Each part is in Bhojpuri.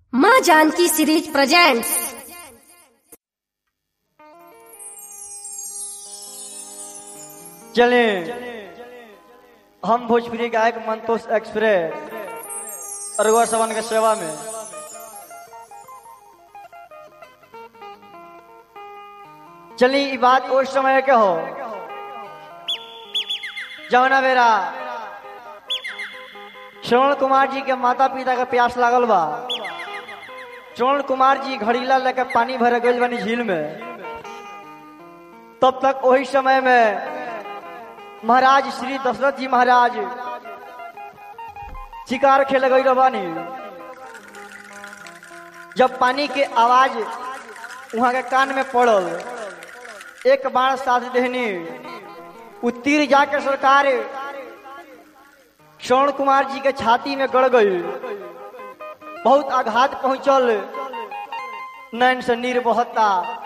माँ जानकी सीरीज प्रेजेंट्स। चले हम भोजपुरी गायक मंतोष एक्सप्रेस अरगुआ सवन के सेवा में चली। ई बात उस समय के हो जवना बेरा श्रवण कुमार जी के माता पिता के प्यास लागल बा। श्रवण कुमार जी घड़ीला लेके पानी भरे गइल बानी झील में। तब तक वही समय में महाराज श्री दशरथ जी महाराज शिकार खेले गई रबानी। जब पानी के आवाज वहां के कान में पड़ल, एक बाण साध देहनी। उ तीर जाके सरकार श्रवण कुमार जी के छाती में गड़ गई। बहुत आघात पहुंचल, नैन से नीर बहता।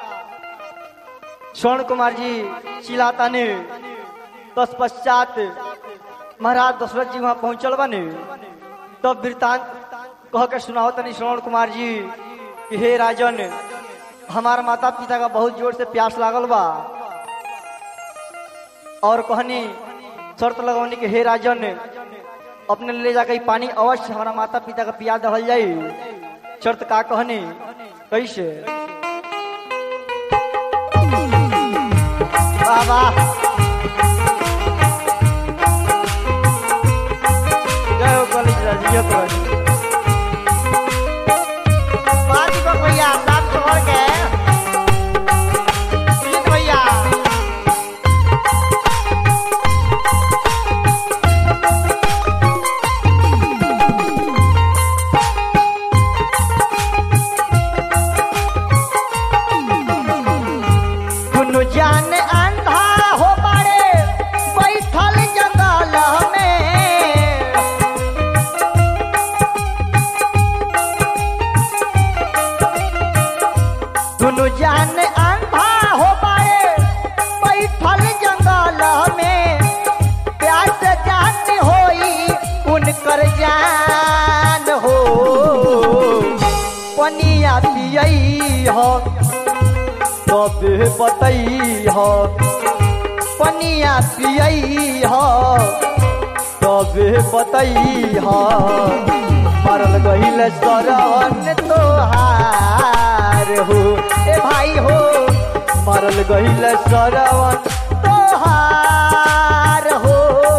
श्रवण कुमार जी चिल्लाता ने। तत्पश्चात महाराज दशरथ जी वहां पहुंचल बने। तब वृतांत कह के सुनाओ तनी श्रवण कुमार जी कि हे राजन, हमार माता पिता का बहुत जोर से प्यास लागल बा। और कहनी शर्त लगौनी कि हे राजन, अपने ले जाकर पानी अवश्य हमारा माता पिता का पिया दहल जाई। शर्त का कहनी कैसे? बाबा भैया साफ छोड़ के भैया कुनु जान अंधा हो बारे बैठल जंगल में। कुनु जान अंधा हो बारे बैठल जंगल में। प्यास जान होई उनकर जान हो। पनिया पियई हो तबे बतई हो। पनिया पियई हो तबे बतई हो। मरल गईल सरवन तोहार हो। ए भाई हो, मरल गईल सरवन तोहार हो।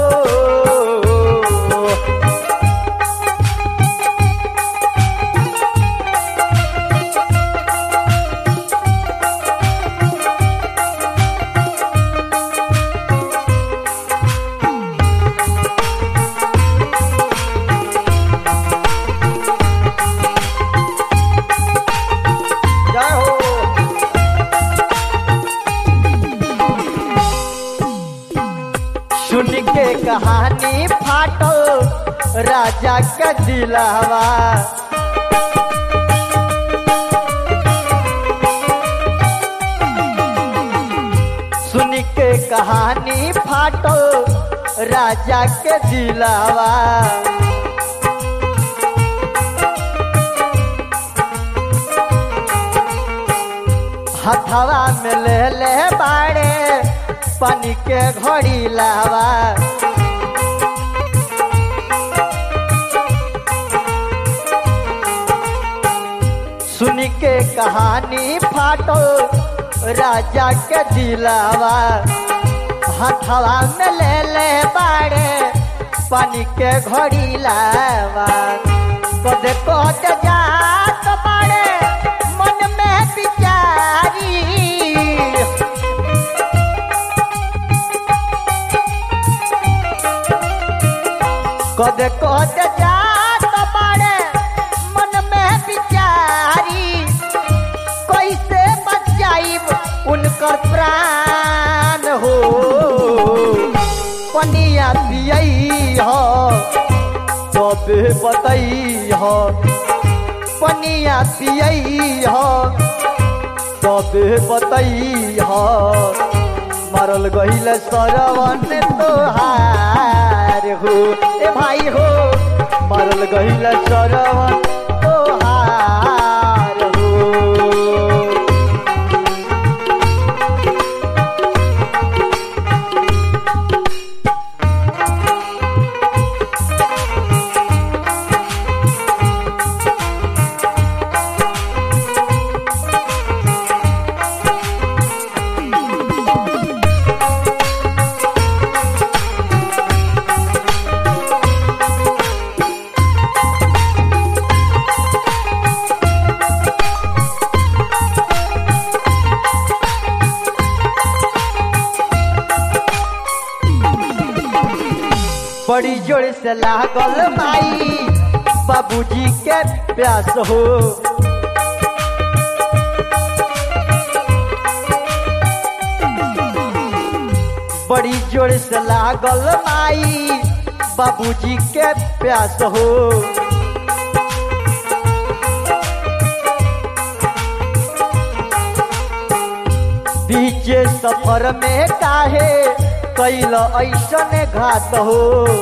सुन के कहानी फाटल राजा का दिलावा। सुन के कहानी फाटल राजा के दिलावा। हथवा में ले ले बाड़े पानी के घड़ी लावा। सुन के कहानी फाटो राजा के दिलावा। हथवा में ले ले बाड़े पानी के घड़ी लावा। कद कद जात बाड़े मन में विचारी। कद कद जात बाड़े मन में विचारी। कैसे बचाइब उनकर प्राण हो। पनिया पियई हो तबे बतई हो। पनिया पियई हो तबे बतई हो। मरल गईल सरवन तोहार हो। ए भाई हो, मरल गईल सरवन तोहार बड़ी जोर से लागल माई बाबूजी के प्यास हो। बड़ी जोर से लागल माई बाबूजी के प्यास हो। बीचे सफर में काहे कैल ऐसन घात हो।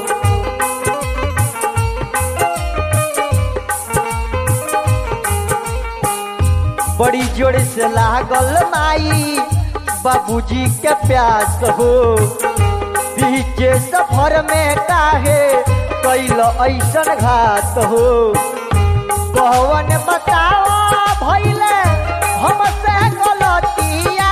बड़ी जोर से लागल माई बाबूजी के प्यास हो। बीचे सफर में काहे कैल ऐसन घात हो। कौन बताओ भइले हमसे गलतिया।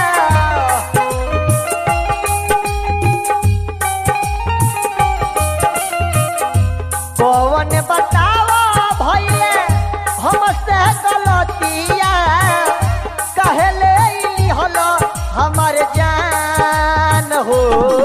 कौन बताओ भइले हमसे गलतिया। कहले हल हमार जान हो।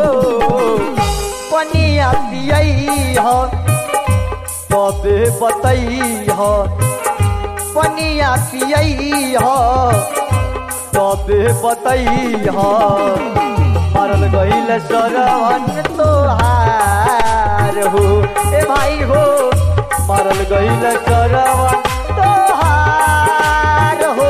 पनिया पियई हो तबे बतई हो। पनिया पियई हो तबे बतई हो। मरल गईल सरवन तोहार हो। ए भाई हो मरल गईल सरवन तोहार हो।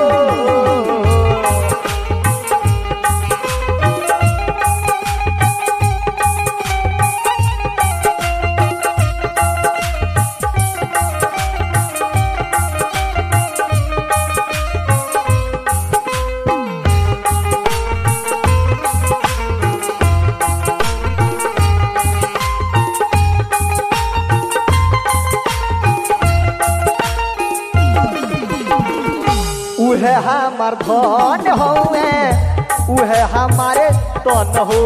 उहे हमार धन होवे उहे हमारे तन हो।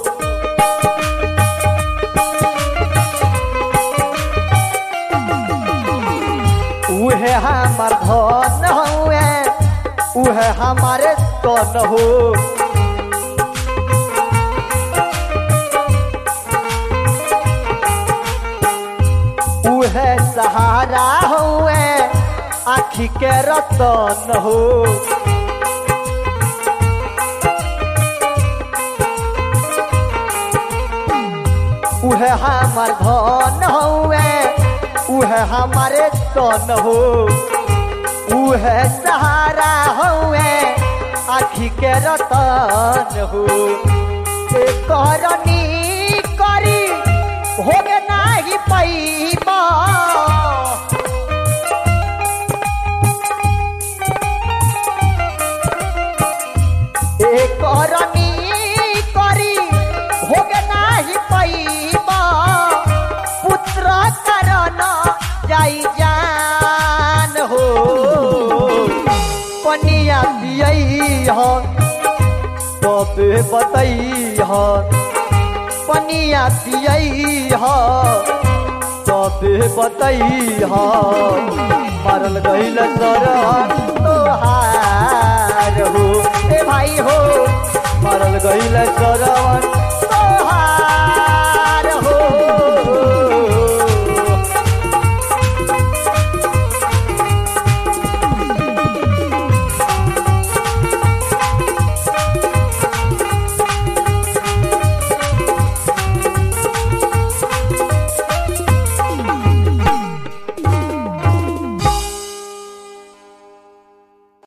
उहे हमार धन होवे उहे हमारे तन हो। उहे सहारा होवे आखी के रतन हो। उहे हमार धन हुए उहे हमारे तन हो। उहे सहारा हुए आखी के रतन हो। करनी करी होगे नाही पैबा। करनी करी होगे नाही पैबा। पुत्र करन जाई जान हो। पनिया पियई हो तबे बतई हो। पनिया पियई हो तबे बतई हो। मरल गईल सरवन तोहार हो। ए भाई हो मरल गईल सरवन